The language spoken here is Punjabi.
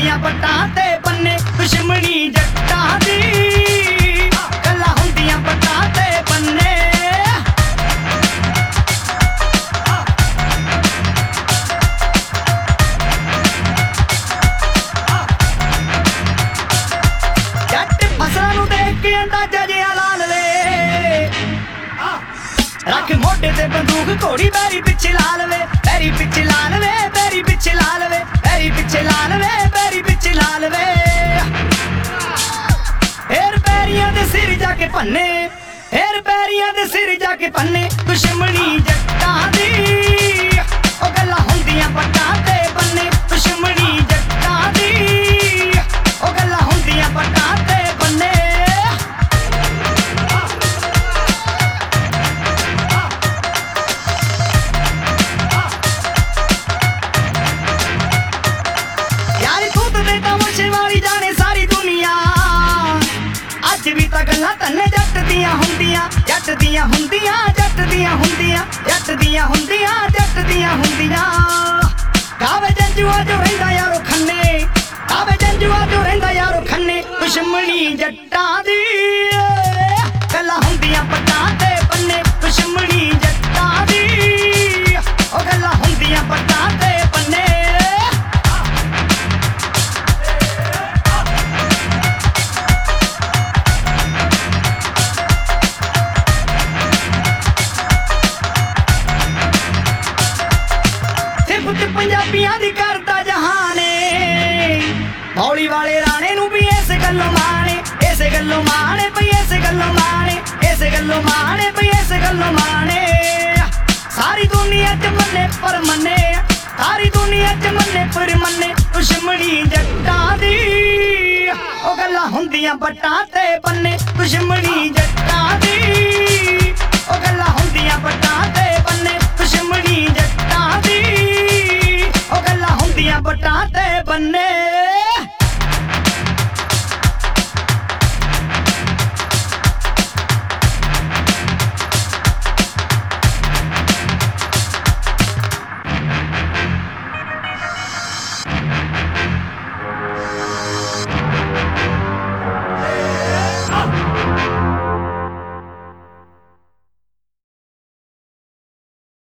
ਹੁੰਦੀਆਂ ਪੱਟਾਂ ਤੇ ਬੰਨੇ ਦੁਸ਼ਮਣੀ ਜੱਟਾਂ ਦੀ ਗੱਲਾਂ ਹੁੰਦੀਆਂ ਪੱਟਾਂ ਤੇ ਬੰਨੇ ਜੱਟ ਫਸਲਾਂ ਨੂੰ ਦੇਖ ਕੇ ਅੰਦਾਜ਼ਾ ਜਿਹਾ ਲਾ ਲਵੇ ਰੱਖ ਮੋਢੇ ਤੇ ਬੰਦੂਕ ਘੋੜੀ ਬੈਰੀ ਪਿੱਛੇ ਲਾ ਲਵੇ ਬੈਰੀ ਪਿੱਛੇ ਲਾ ਲਵੇ ਬੈਰੀ ਪਿੱਛੇ ਲਾ ਲਵੇ ਬੈਰੀ ਪਿੱਛੇ ਲਾ ਲਵੇ ਬੈਰੀ ਪਿੱਛੇ ਲਾ ਲਵੇ ਫੇਰ ਬੈਰੀਆਂ ਦੇ ਸਿਰ ਜਾ ਕੇ ਪੰਨੇ ਫੇਰ ਬੈਰੀਆਂ ਦੇ ਸਿਰ ਜਾ ਕੇ ਪੰਨੇ ਦੁਸ਼ਮਣੀ ਜੱਟਾਂ ਦੀ ਉਹ ਗੱਲਾਂ ਹੁੰਦੀਆਂ ਪੱਟਾਂ ਤੇ ਬੰਨੇ ਦੁਸ਼ਮਣੀ ਜੱਟਾਂ ਦੀ ਉਹ ਗੱਲਾਂ ਹੁੰਦੀਆਂ ਪੱਟਾਂ ਤੇ ਬੰਨੇ ਵਾਲੀ ਜਾਣੇ ਸਾਰੀ ਦੁਨੀਆ ਅੱਜ ਵੀ ਤਾਂ ਗੱਲਾਂ ਤੰਨੇ ਜੱਟ ਦੀਆਂ ਹੁੰਦੀਆਂ ਜੱਟ ਦੀਆਂ ਹੁੰਦੀਆਂ ਜੱਟ ਦੀਆਂ ਹੁੰਦੀਆਂ ਜੱਟ ਦੀਆਂ ਹੁੰਦੀਆਂ ਜੱਟ ਦੀਆਂ ਹੁੰਦੀਆਂ ਕਾਵੇ ਜੰਜੂਆ ਜੋ ਰਹਿੰਦਾ ਯਾਰੋ ਖੰਨੇ ਕਾਵੇ ਜੰਜੂਆ ਜੋ ਰਹਿੰਦਾ ਯਾਰੋ ਖੰਨੇ ਦੁਸ਼ਮਣੀ ਜੱਟਾਂ ਦੀ ਗੱਲਾਂ ਹੁੰਦੀਆਂ ਪੱਟਾਂ ਤੇ ਬੰਨੇ ਦੁਸ਼ਮਣੀ ਜੱਟਾਂ ਦੀ ਉਹ ਗੱਲਾਂ ਹੁੰਦੀਆਂ ਪੱਟਾਂ ਤੇ ਬੰਨੇ ਪੰਜਾਬੀਆਂ ਦੀ ਕਰਦਾ ਜਹਾਨੇ ਮੌਲੀ ਵਾਲੇ ਰਾਣੇ ਨੂੰ ਵੀ ਇਸੇ ਗੱਲੋਂ ਮਾਣੇ ਇਸੇ ਗੱਲੋਂ ਮਾਣੇ ਪਈ ਇਸੇ ਗੱਲੋਂ ਮਾਣੇ ਇਸੇ ਗੱਲੋਂ ਮਾਣੇ ਪਈ ਇਸੇ ਗੱਲੋਂ ਮਾਣੇ ਸਾਰੀ ਦੁਨੀਆ ਚ ਮੰਨੇ ਪਰ ਮੰਨੇ ਸਾਰੀ ਦੁਨੀਆ ਚ ਮੰਨੇ ਪਰ ਮੰਨੇ ਦੁਸ਼ਮਣੀ ਜੱਟਾਂ ਦੀ ਉਹ ਗੱਲਾਂ ਹੁੰਦੀਆਂ ਪੱਟਾਂ ਤੇ ਬੰਨੇ ਦੁਸ਼ਮਣੀ ਜੱਟਾਂ ਦੀ ਉਹ ਗੱਲਾਂ ਹੁੰਦੀਆਂ ਪੱਟਾਂ ਤੇ ਬੰਨੇ ਦੁਸ਼ਮਣੀ ਜੱਟਾਂ ਦੀ ਉਹ ਗੱਲਾਂ ਹੁੰਦੀਆਂ ਪੱਟਾਂ ਤੇ ਬੰਨੇ